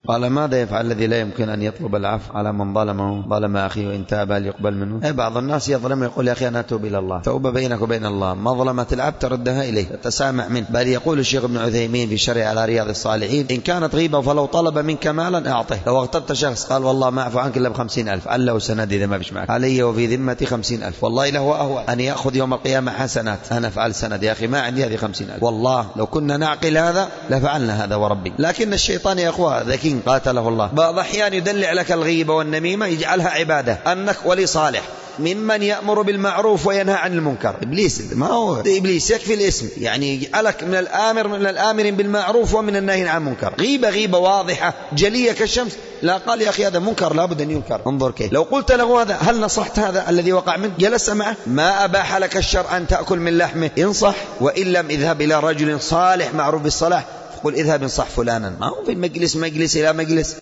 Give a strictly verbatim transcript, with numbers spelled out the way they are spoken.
قال ماذا يفعل الذي لا يمكن أن يطلب العفو على من ظلمه ظلم أخيه وإن تاب هل يقبل منه؟ أي بعض الناس يظلم يقول يا أخي أنا أتوب إلى الله، توبة بينك وبين الله، مظلمة العبد تردها إليه، تسامح منه. بل يقول الشيخ ابن عثيمين في شرح على رياض الصالحين إن كانت غيبة فلو طلب منك مالا أعطه. لو اغتبت شخص قال والله ما أعفو عنك إلا بخمسين ألف، قال له سند إذا ما فيش معك علي وفي ذمتي خمسين ألف، والله له أهوى أن يأخذ يوم القيامة حسنات، أنا أفعل سند يا أخي ما عندي هذه خمسين ألف، والله لو كنا نعقل هذا لفعلنا هذا وربي. لكن الشيطان يا أخوة ذكي قاتله الله، بعض أحيان يدلع لك الغيبة والنميمة يجعلها عبادة، أنك ولي صالح ممن يأمر بالمعروف وينهى عن المنكر. إبليس ما هو إبليس يكفي الاسم، يعني يجعلك من الآمر من الآمر بالمعروف ومن النهي عن المنكر. غيبة غيبة واضحة جلية كالشمس، لا قال يا أخي هذا منكر لابد أن ينكر، انظر كيف. لو قلت له هذا هل نصحت هذا الذي وقع منك؟ جلس معه، ما أباح لك الشرع أن تأكل من لحمه، انصح، وإن لم اذهب إلى رجل صالح معروف بالصلاح فقل اذهب انصح فلانا، ما هو في المجلس مجلس إلى مجلس.